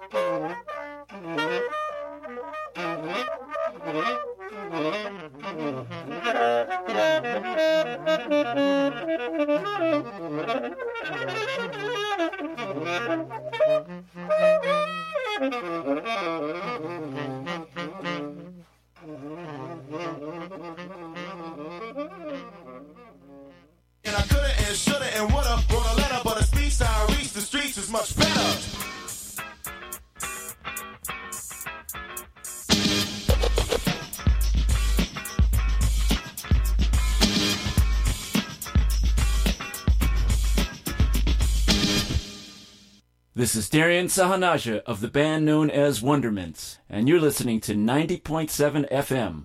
This is Darian Sahanaja of the band known as Wondermints, and you're listening to 90.7 FM,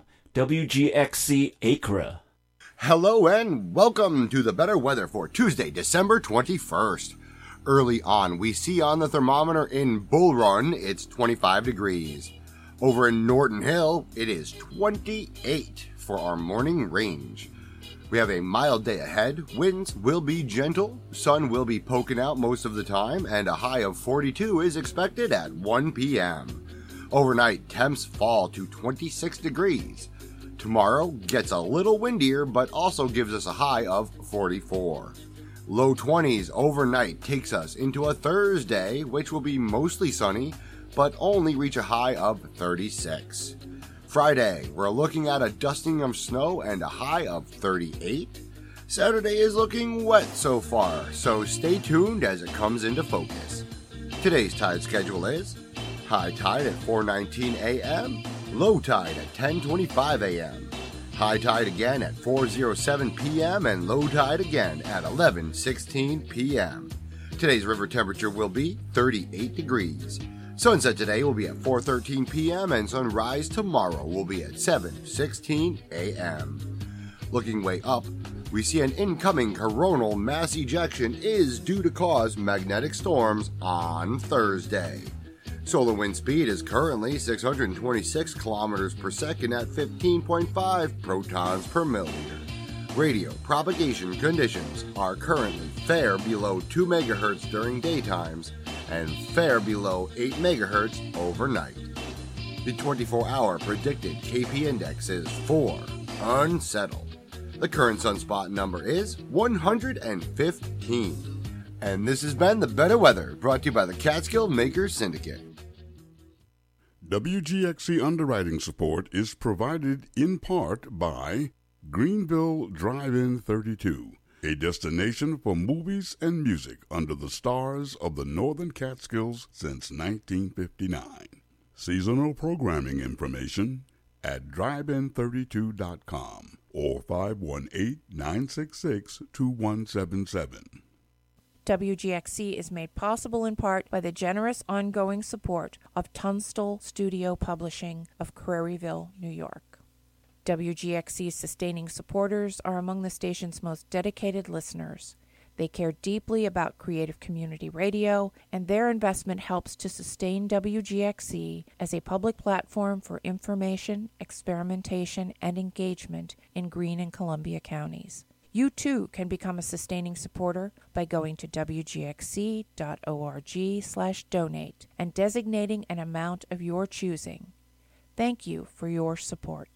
WGXC Acra. Hello and welcome to the better weather for Tuesday, December 21st. Early on, we see on the thermometer in Bull Run, it's 25 degrees. Over in Norton Hill, it is 28 for our morning range. We have a mild day ahead, winds will be gentle, sun will be poking out most of the time, and a high of 42 is expected at 1 p.m. Overnight, temps fall to 26 degrees. Tomorrow gets a little windier, but also gives us a high of 44. Low 20s overnight takes us into a Thursday, which will be mostly sunny, but only reach a high of 36. Friday, we're looking at a dusting of snow and a high of 38. Saturday is looking wet so far, so stay tuned as it comes into focus. Today's tide schedule is high tide at 4:19 a.m., low tide at 10:25 a.m., high tide again at 4:07 p.m., and low tide again at 11:16 p.m. Today's river temperature will be 38 degrees. Sunset today will be at 4:13 p.m. and sunrise tomorrow will be at 7:16 a.m. Looking way up, we see an incoming coronal mass ejection is due to cause magnetic storms on Thursday. Solar wind speed is currently 626 kilometers per second at 15.5 protons per milliliter. Radio propagation conditions are currently fair below 2 megahertz during daytimes and fair below 8 megahertz overnight. The 24-hour predicted KP index is 4, unsettled. The current sunspot number is 115. And this has been The Better Weather, brought to you by the Catskill Makers Syndicate. WGXC underwriting support is provided in part by Greenville Drive-In 32, a destination for movies and music under the stars of the Northern Catskills since 1959. Seasonal programming information at drivein32.com or 518-966-2177. WGXC is made possible in part by the generous ongoing support of Tunstall Studio Publishing of Craryville, New York. WGXC's sustaining supporters are among the station's most dedicated listeners. They care deeply about creative community radio, and their investment helps to sustain WGXC as a public platform for information, experimentation, and engagement in Greene and Columbia counties. You too can become a sustaining supporter by going to wgxc.org/donate and designating an amount of your choosing. Thank you for your support.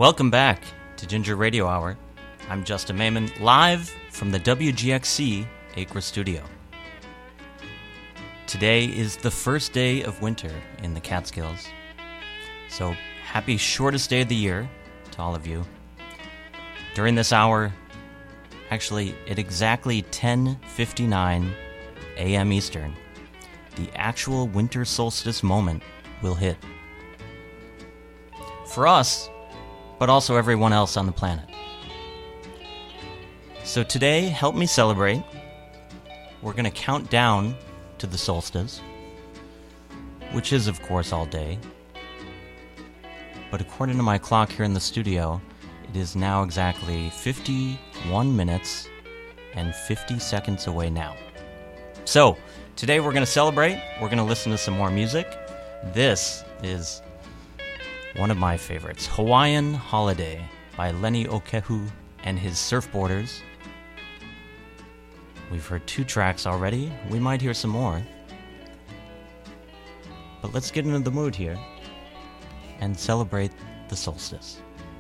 Welcome back to Ginger Radio Hour. I'm Justin Mayman, live from the WGXC Acre Studio. Today is the first day of winter in the Catskills. So happy shortest day of the year to all of you. During this hour, actually at exactly 10:59 a.m. Eastern, the actual winter solstice moment will hit. For us, but also everyone else on the planet. So today, help me celebrate. We're going to count down to the solstice, which is, of course, all day. But according to my clock here in the studio, it is now exactly 51 minutes and 50 seconds away now. So, today we're going to celebrate. We're going to listen to some more music. This is one of my favorites, Hawaiian Holiday by Lenny Okehu and his Surfboarders. We've heard 2 tracks already. We might hear some more. But let's get into the mood here and celebrate the solstice.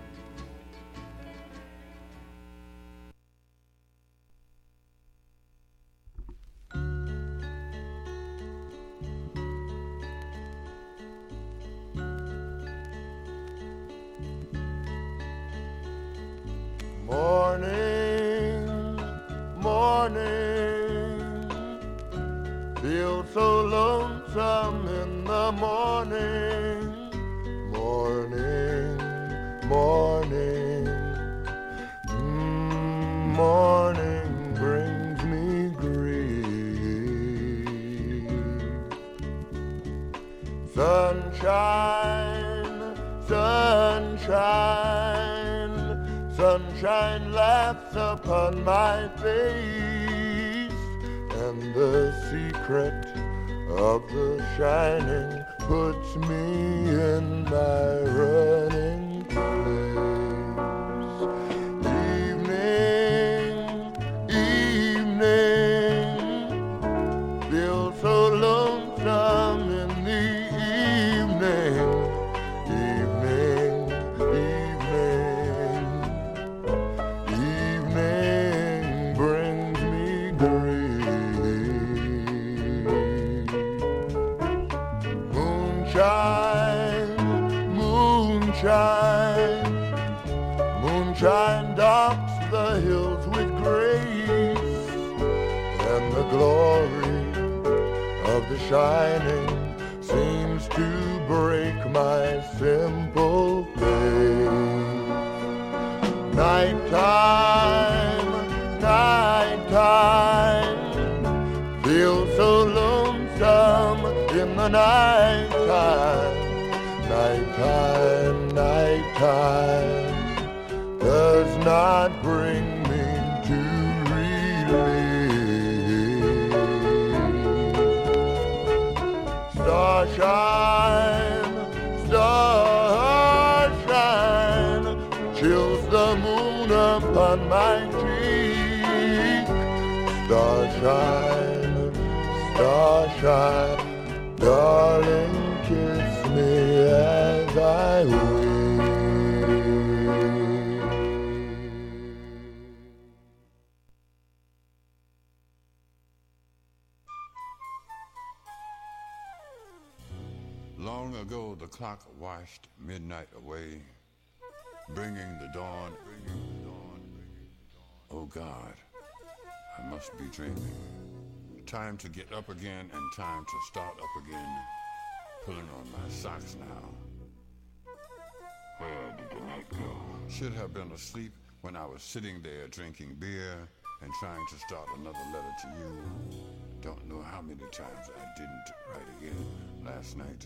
Morning, morning, feel so lonesome in the morning. Morning, morning, morning brings me grief. Sunshine, sunshine, sunshine laughs upon my face, and the secret of the shining puts me in my running place. Evening, evening, feel so lonesome in the evening. Evening, evening, evening brings me grief. Moonshine, moonshine, moonshine docks the hills with grace, and the glory of the shining seems to break my simple faith. Nighttime, nighttime, feel so lonesome in the nighttime. Nighttime, nighttime does not bring me to relief. Starshine, starshine, chills the moon upon my cheek. Starshine, starshine, darling, kiss me as I weep. Long ago the clock washed midnight away, bringing the dawn. Oh God, I must be dreaming. Time to get up again and time to start up again. Pulling on my socks now. Where did the night go? Should have been asleep when I was sitting there drinking beer and trying to start another letter to you. Don't know how many times I didn't write again last night.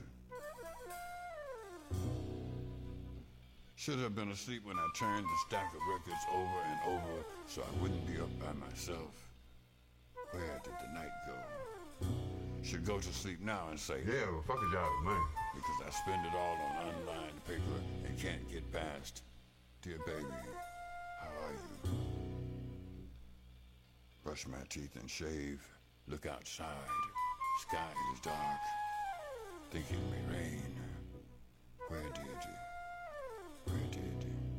Should have been asleep when I turned the stack of records over and over so I wouldn't be up by myself. Where did the night go? Should go to sleep now and say, yeah, well, fuck a job, man. Because I spend it all on unlined paper and can't get past. Dear baby, how are you? Brush my teeth and shave. Look outside. Sky is dark. Think it may rain. Where did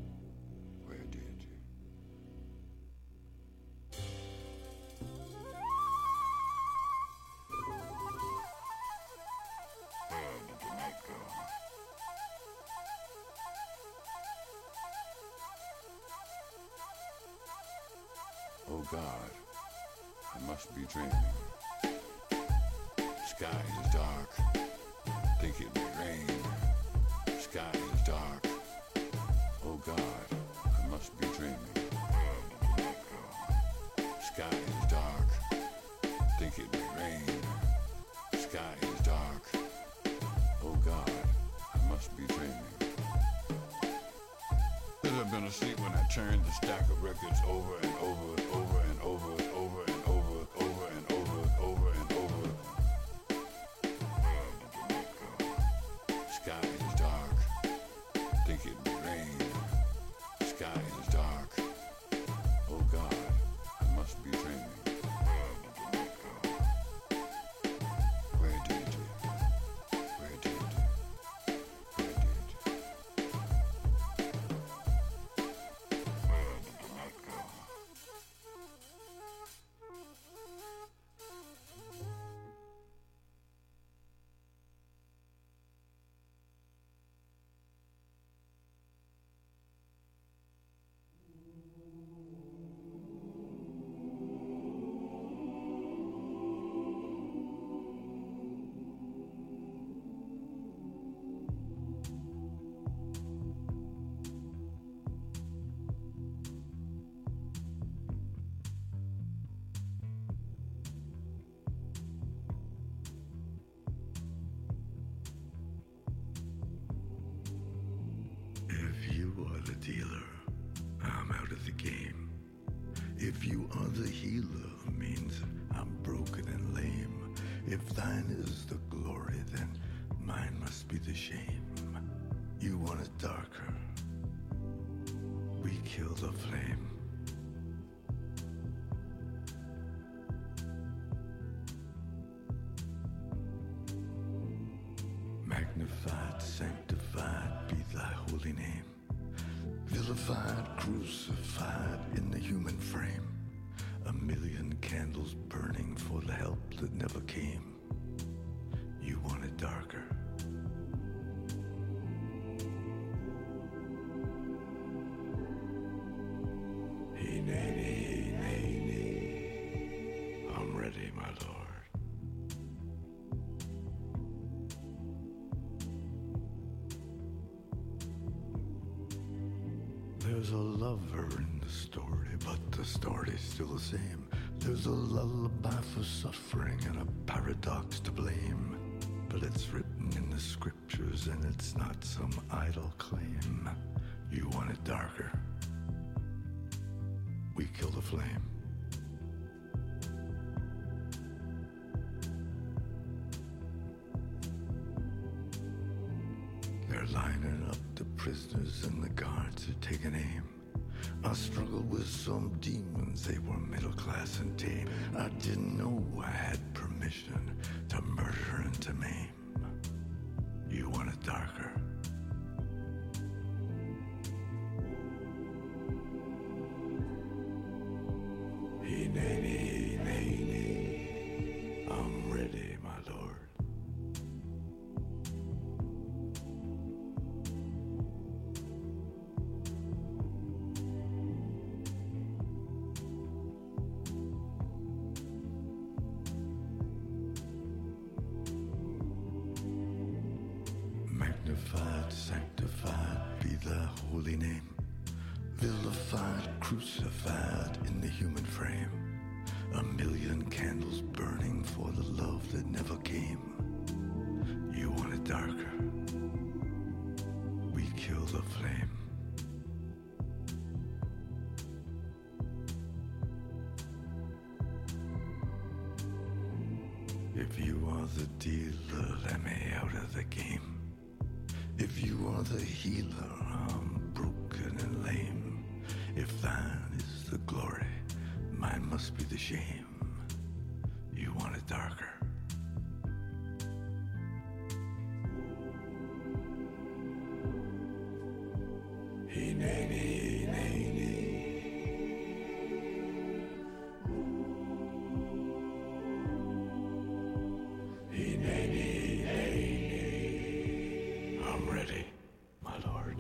Oh God, I must be dreaming. Sky is dark, think it may rain. Sky is dark, oh God, I must be dreaming. Sky is dark, think it may rain. Sky is dark, oh God, I must be dreaming. Could have been asleep when I turned the stack of records over and over and over and over and over and over and over and over and over and over. Sky is dark, think it may rain. Sky is dark, oh God, I must be dreaming. Where did you? Where did you? Where did you? Where did the night go? If you are the dealer, I'm out of the game. If you are the healer, means I'm broken and lame. If thine is the glory, then mine must be the shame. You want it darker, we kill the flame. Magnified, sanctified be thy holy name. Vilified, crucified in the human frame. A million candles burning for the help that never came. You want it darker. Hey, nay, nay, nay, nay. I'm ready, my lord. There's a lover in the story, but the story's still the same. There's a lullaby for suffering and a paradox to blame. But it's written in the scriptures and it's not some idle claim. You want it darker, we kill the flame. They're lining up the prisoners and the guards are taking aim. I struggled with some demons, they were middle class and tame. I didn't know I had permission to murder and to maim. You want it darker, hey, nay, nay, nay, nay. I'm ready, my lord. Magnified, sanctified be thy holy name. Vilified, crucified in the human frame. A million candles burning for the love that never came. You want it darker, we kill the flame. If you are the dealer, let me out of the game. If you are the healer, I'm broken and lame. If thine is the glory, mine must be the shame. You want it darker, hey, nay, nay, nay, nay. Hey, nay, nay, nay, nay. I'm ready, my lord.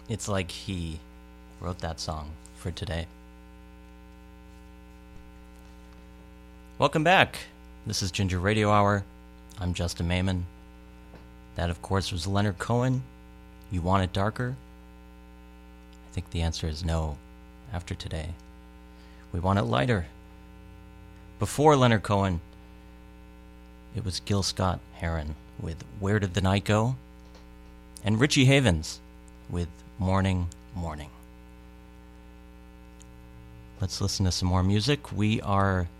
It's like he wrote that song for today. Welcome back. This is Ginger Radio Hour. I'm Justin Mayman. That, of course, was Leonard Cohen. You Want It Darker? I think the answer is no after today. We want it lighter. Before Leonard Cohen, it was Gil Scott-Heron with Where Did the Night Go? And Richie Havens with Morning, Morning. Let's listen to some more music. We are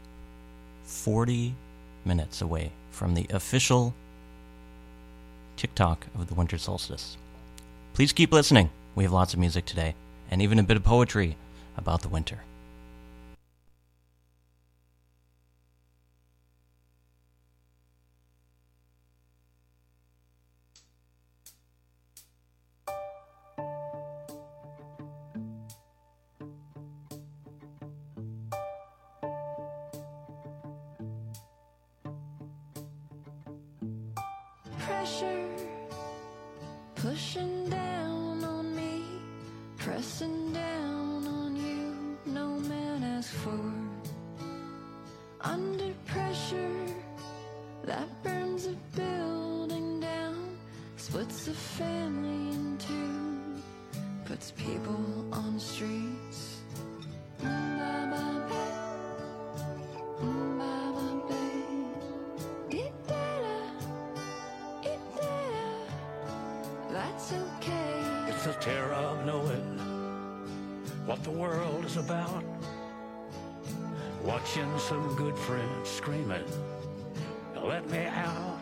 40 minutes away from the official TikTok of the winter solstice. Please keep listening. We have lots of music today, and even a bit of poetry about the winter. Pressure pushing down on me, pressing down on you, no man asked for. Under pressure that burns a building down, splits a family in two, puts people on the streets. That's okay. It's the terror of knowing what the world is about. Watching some good friends screaming, let me out.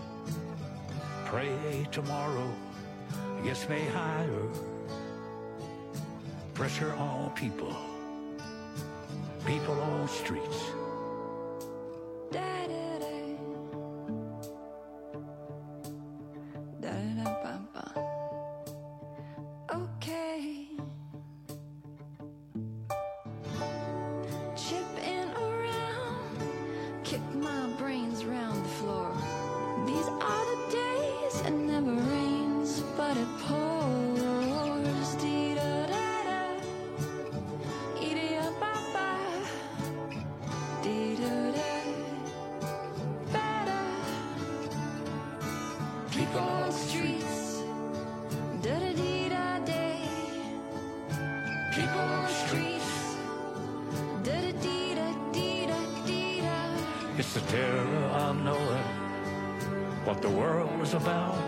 Pray tomorrow gets me higher. Pressure on people, people on streets. Okay. Chipping around, kick my brains round the floor. These are the days it never rains, but it pours. Dee-da-da-da, ee-dee-da-ba-ba, dee-da-da-ba-da. People on the streets, da-da-dee-da-day. People on the streets, da-da-dee-da-dee-da-dee-da. It's the terror of knowing what the world is about.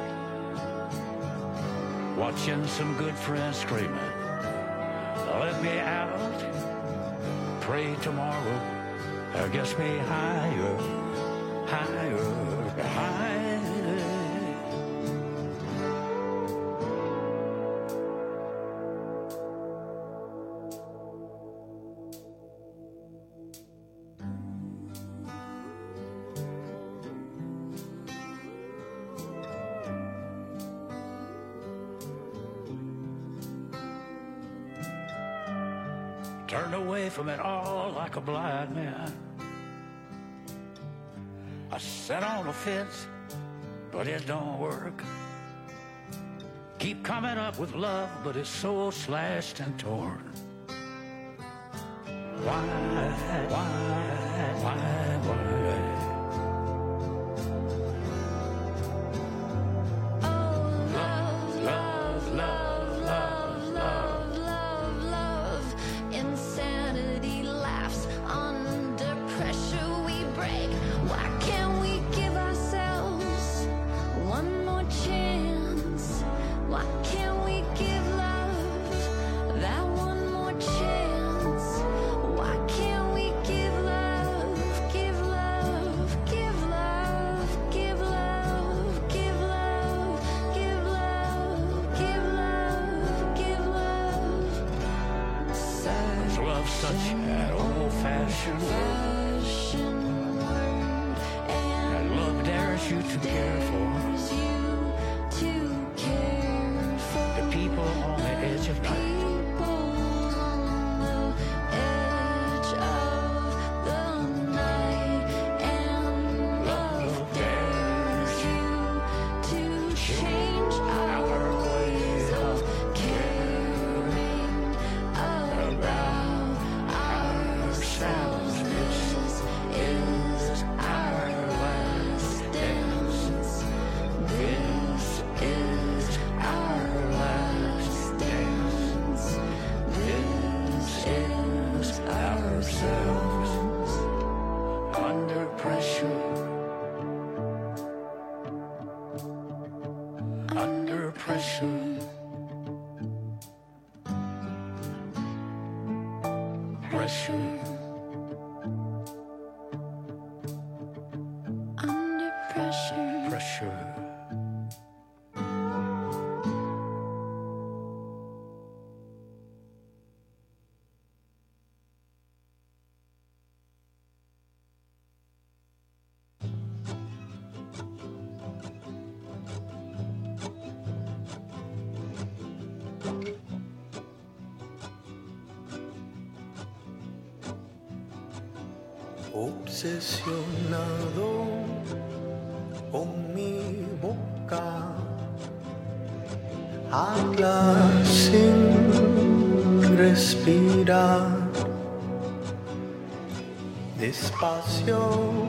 Watching some good friends screaming, let me out. Pray tomorrow gets me higher, higher, higher. Turned away from it all like a blind man. I sat on the fence, but it don't work. Keep coming up with love, but it's so slashed and torn. Why? Insanity laughs under pressure we break. Why can't we give ourselves one more chance? Why can't we give love that one more chance? Why can't we give love, give love, give love, give love, give love, give love, give love, give love? Is love such an old-fashioned word? And love dares you to care for the people on the edge of night. Love dares you to change our ways of caring. pressure. Under pressure. Pressure. Obsesionado con mi boca, habla sin respirar, despacio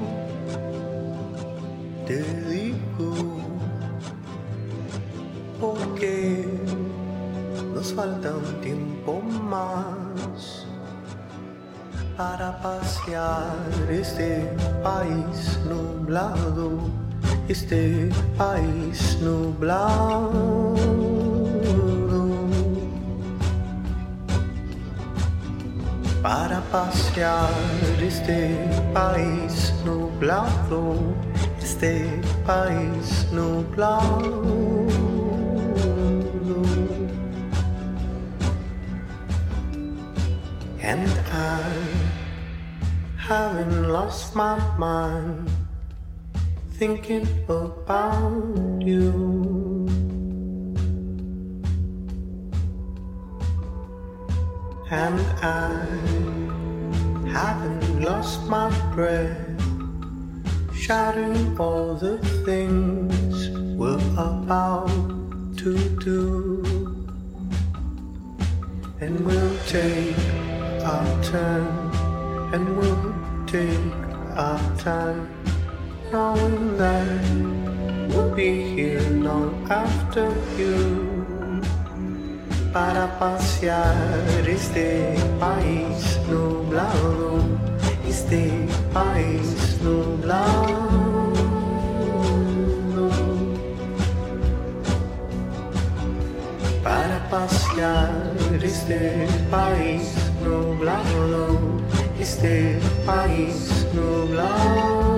te digo, porque nos falta un tiempo más para pasear este país nublado, este país nublado. Para pasear este país nublado, este país nublado. And I haven't lost my mind thinking about you. And I haven't lost my breath shouting all the things we're about to do. And we'll take our turn, and we'll take our time, knowing that we'll be here long after you. Para pasear este país nublado, este país nublado. Para pasear este país nublado, este país nublado.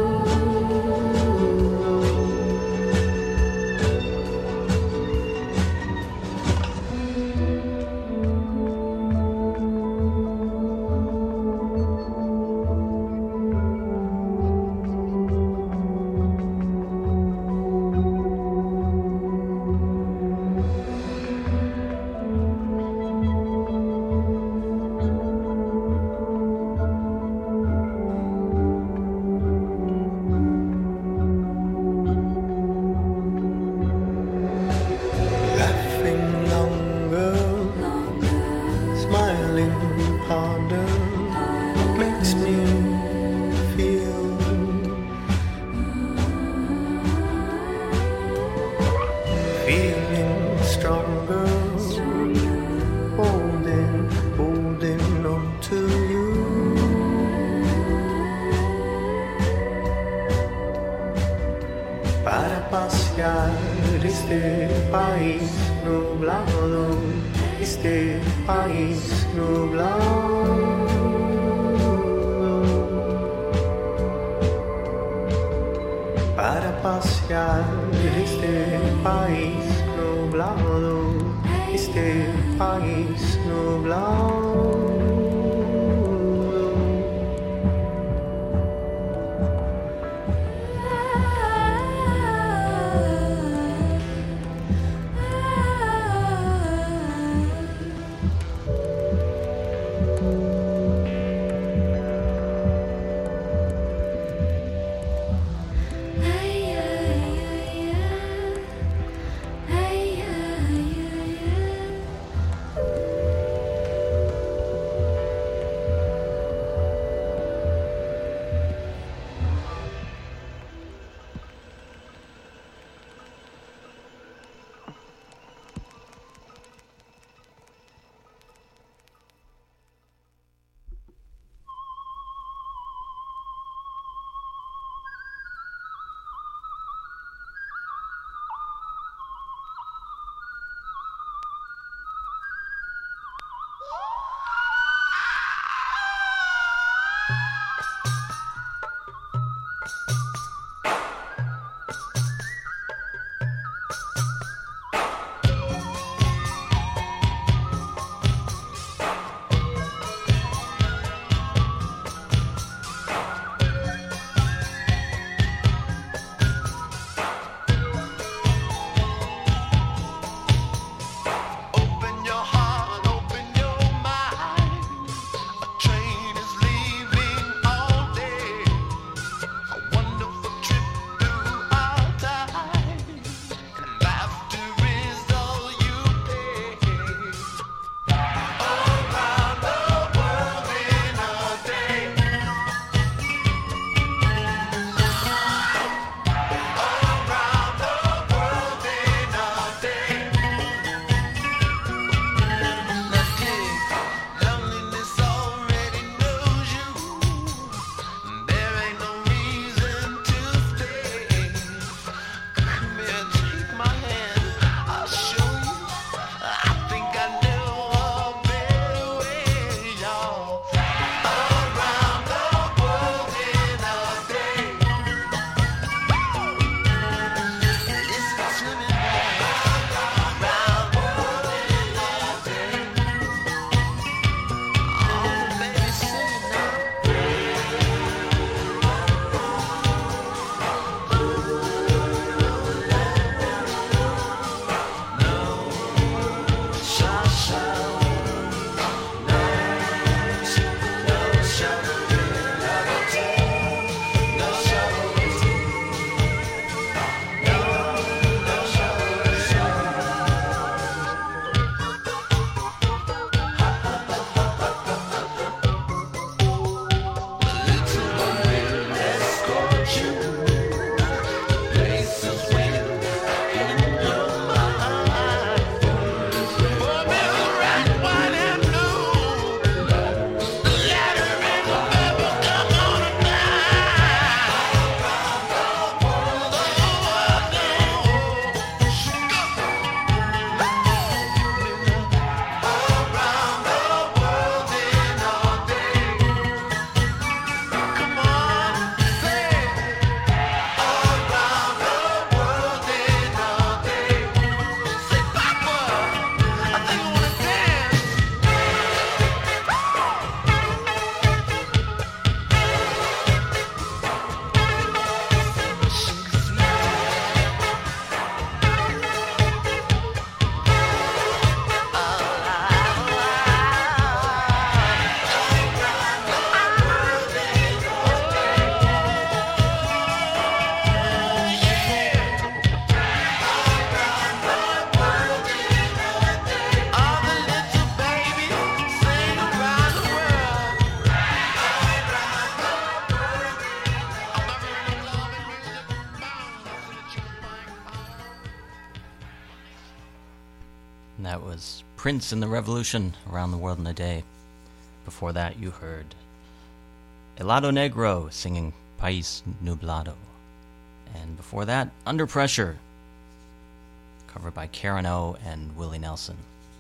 Prince and the Revolution, Around the World in a Day. Before that, you heard Helado Negro singing País Nublado. And before that, Under Pressure, covered by Karen O and Willie Nelson.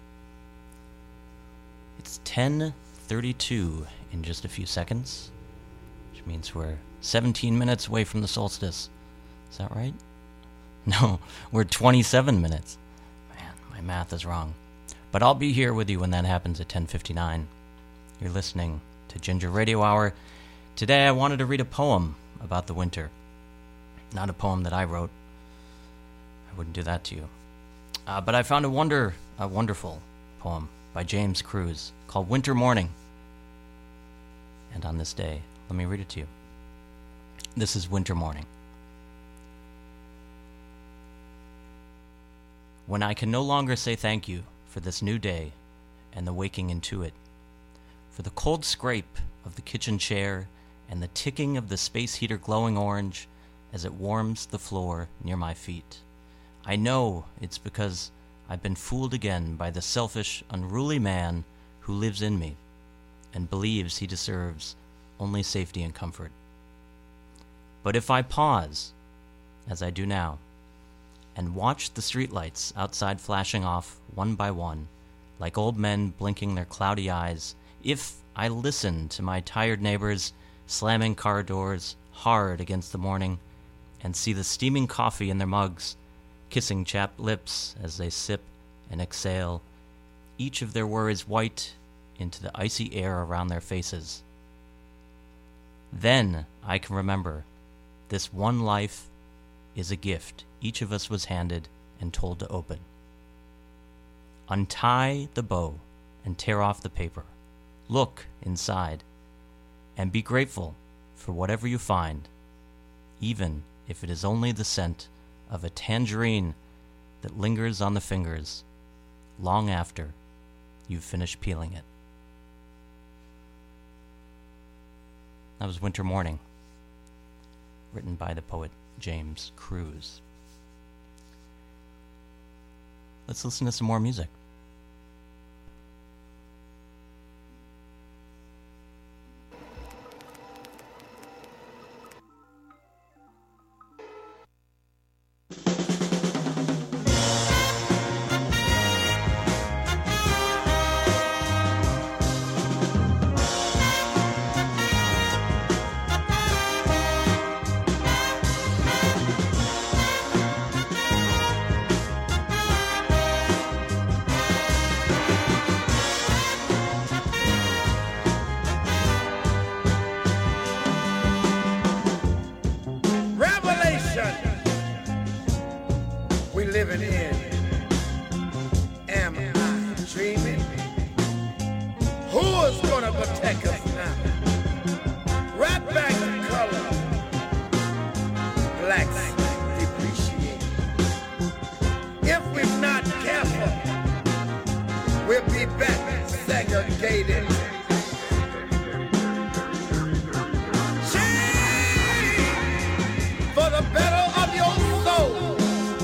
It's 10:32 in just a few seconds, which means we're 17 minutes away from the solstice. Is that right? No, we're 27 minutes. Man, my math is wrong. But I'll be here with you when that happens at 10:59. You're listening to Ginger Radio Hour. Today I wanted to read a poem about the winter. Not a poem that I wrote. I wouldn't do that to you. But I found a wonderful poem by James Cruz called Winter Morning. And on this day, let me read it to you. This is Winter Morning. When I can no longer say thank you for this new day and the waking into it, for the cold scrape of the kitchen chair and the ticking of the space heater glowing orange as it warms the floor near my feet, I know it's because I've been fooled again by the selfish, unruly man who lives in me and believes he deserves only safety and comfort. But if I pause, as I do now, and watch the streetlights outside flashing off one by one, like old men blinking their cloudy eyes, if I listen to my tired neighbors slamming car doors hard against the morning, and see the steaming coffee in their mugs, kissing chapped lips as they sip and exhale, each of their worries white into the icy air around their faces, then I can remember this one life is a gift each of us was handed and told to open. Untie the bow and tear off the paper. Look inside and be grateful for whatever you find, even if it is only the scent of a tangerine that lingers on the fingers long after you've finished peeling it. That was Winter Morning, written by the poet James Cruz. Let's listen to some more music. Living in. Am I dreaming? Who is gonna protect us now? Right back to color. Blacks depreciate. If we're not careful, we'll be back segregated. Change for the better of your soul.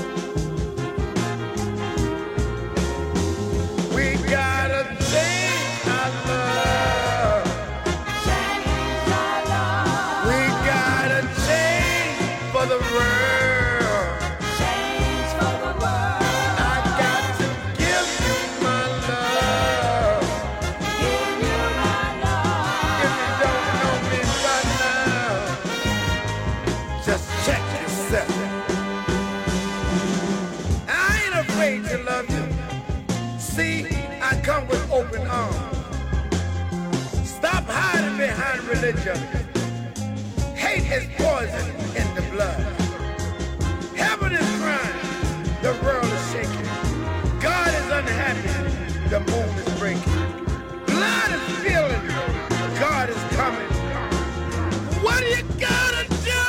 Come with open arms. Stop hiding behind religion. Hate is poison in the blood. Heaven is crying. The world is shaking. God is unhappy. The moon is breaking. Blood is spilling. God is coming. What do you gotta do?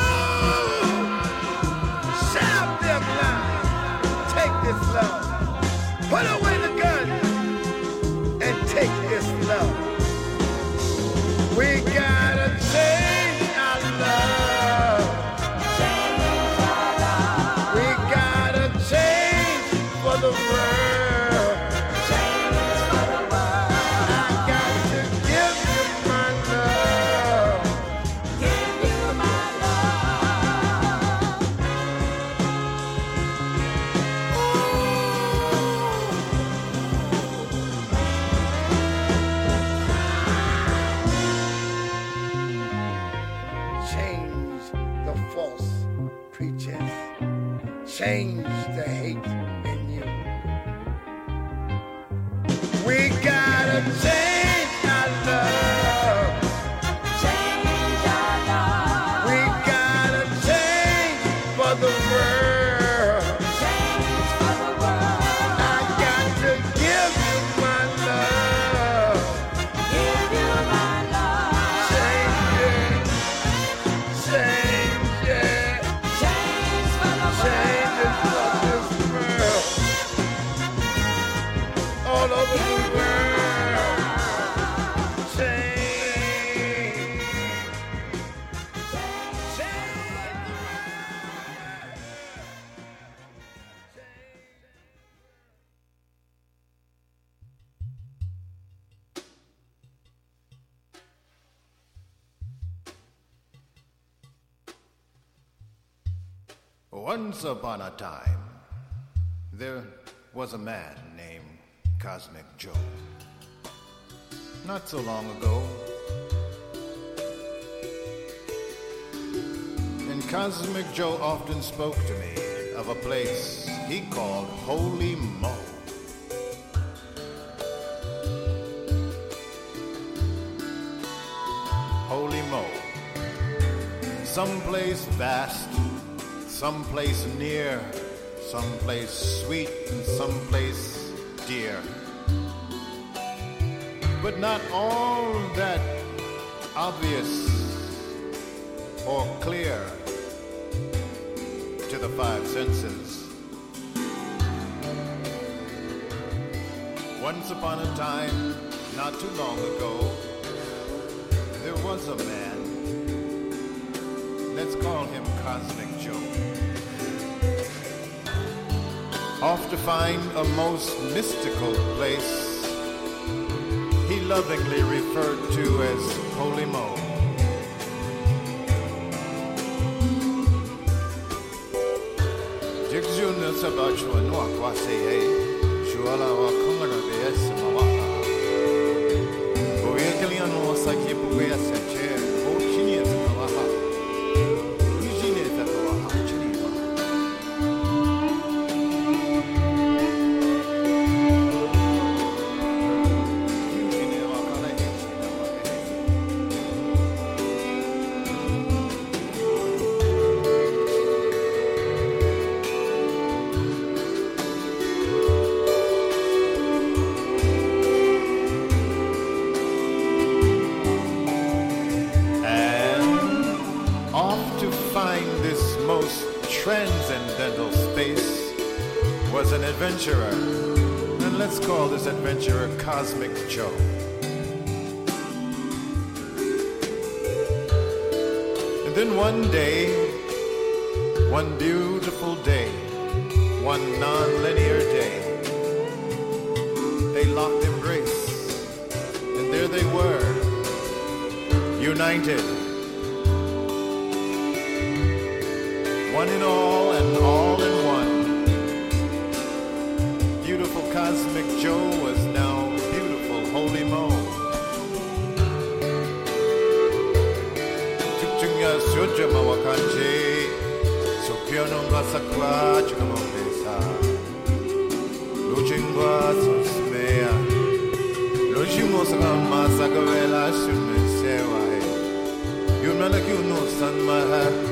Shut up them lies. Take this love. Put away the gun. Take this love. We gotta change our love. change the hate in you. We gotta change our love. Change our love. We gotta change for the world. Change for the world. I got to give you my love. Give you my love. Change it. Change it. Change for the Change it for this world. All over the world. Change. Once upon a time, there was a man named Cosmic Joe. Not so long ago, and Cosmic Joe often spoke to me of a place he called Holy Mo. Holy Mo, someplace vast, someplace near, someplace sweet, and someplace dear. But not all that obvious or clear to the five senses. Once upon a time, not too long ago, there was a man. Let's call him Cosmic Joe. Off to find a most mystical place he lovingly referred to as Holy Mo. Jigjuna sabachwa noa kwaseye, shuala wa kongana bees mawaha. Oyekeliano saki puya seche, o chinie takawaha. Ujine takawaha chiniwa. Transcendental space was an adventurer, and let's call this adventurer Cosmic Joe. And then one day, one beautiful day, one non-linear day, they locked embrace, and there they were, united. One in all and all in one. Beautiful Cosmic Joe was now beautiful Holy Mo. Tukchunga suja mawakanje, sopiono masakwa chukamopesa. Luchingwa susmea, luchimo sakama sakavela shumesewa. Yunalakiuno sanmaha.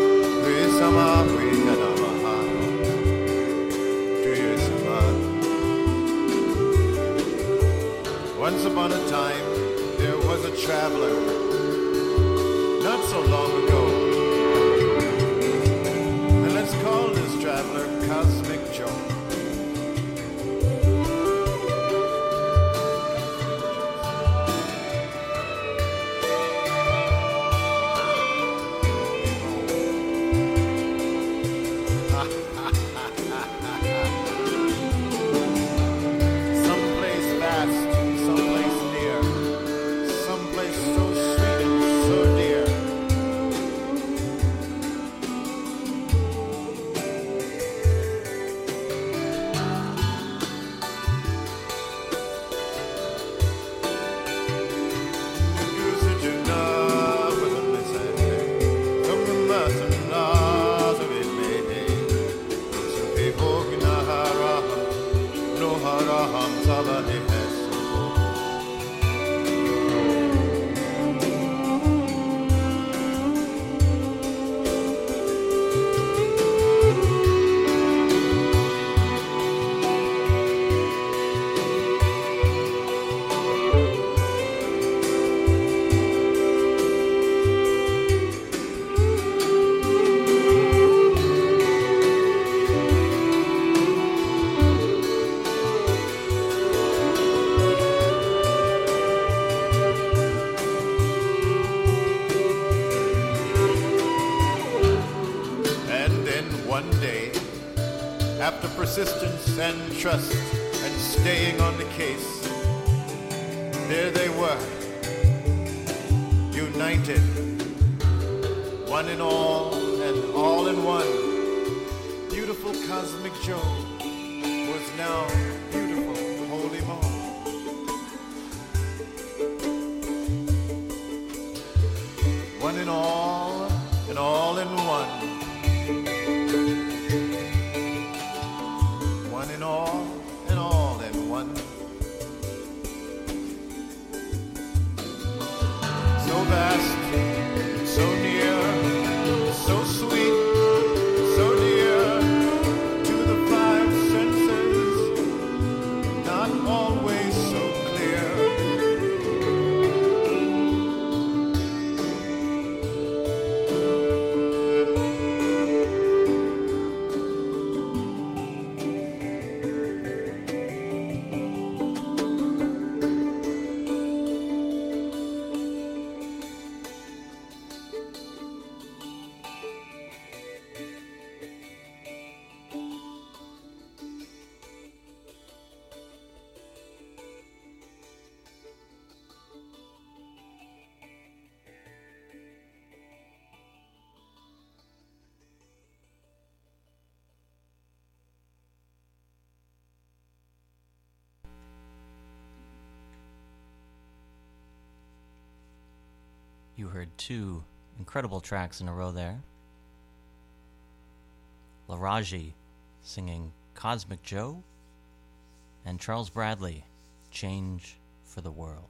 Once upon a time, there was a traveler, not so long ago. And let's call this traveler Cosmic Joe. persistence and trust and staying on the case. There they were, united, one in all and all in one. Beautiful Cosmic Joe was now beautiful Holy Mo. One in all and all in one. One in all and all in one. So vast, so near, so sweet, so dear to the five senses, not always so clear. You heard two incredible tracks in a row there. Laraji singing Cosmic Joe, and Charles Bradley, Change for the World.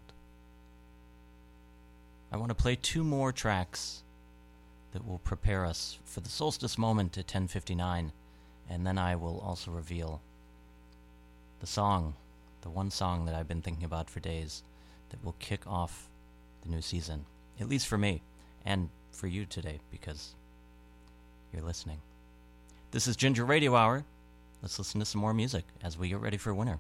I want to play two more tracks that will prepare us for the solstice moment at 10:59, and then I will also reveal the song, the one song that I've been thinking about for days that will kick off the new season. At least for me, and for you today, because you're listening. This is Ginger Radio Hour. Let's listen to some more music as we get ready for winter.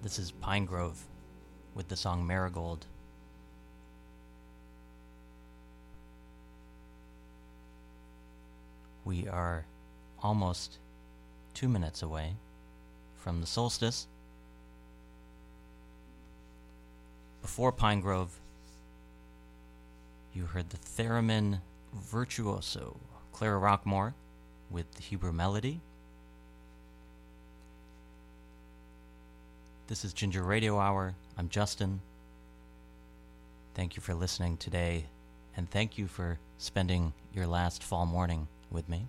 This is Pine Grove with the song Marigold. We are almost 2 minutes away from the solstice. Before Pine Grove, you heard the Theremin Virtuoso, Clara Rockmore with Hebrew Melody. This is Ginger Radio Hour. I'm Justin. Thank you for listening today, and thank you for spending your last fall morning with me.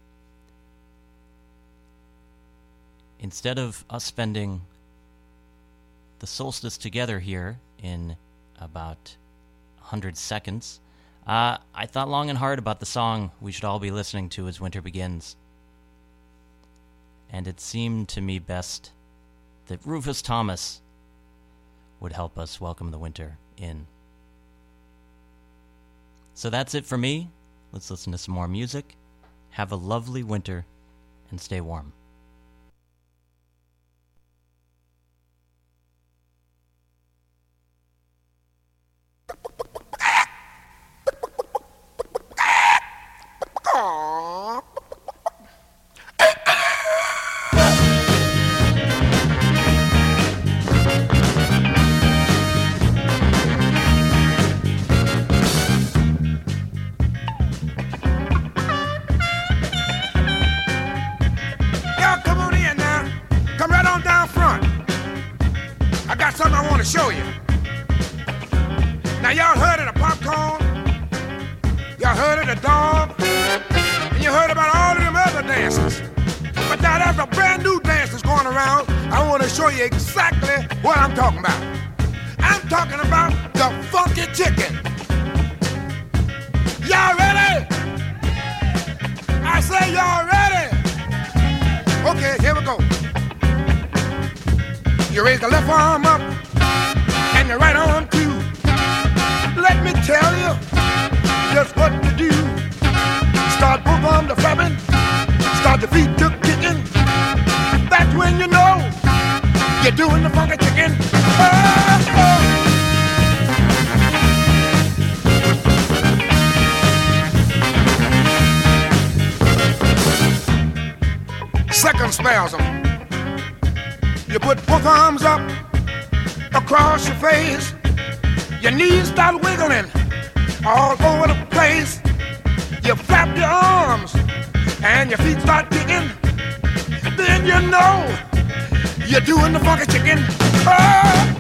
Instead of us spending the solstice together here in about 100 seconds, I thought long and hard about the song we should all be listening to as winter begins. And it seemed to me best that Rufus Thomas would help us welcome the winter in. So that's it for me. Let's listen to some more music. Have a lovely winter and stay warm. Show you. Now y'all heard of the popcorn, y'all heard of the dog, and you heard about all of them other dances. But now there's a brand new dance that's going around. I want to show you exactly what I'm talking about. I'm talking about the funky chicken. Y'all ready? I say y'all ready? Okay, here we go. You raise the left arm up and your right arm too. Let me tell you just what to do. Start both arms to flapping, start the feet to kicking. That's when you know you're doing the funky chicken. Second spasm. You put both arms up across your face, your knees start wiggling all over the place. You flap your arms and your feet start kicking. Then you know you're doing the funky chicken. Oh!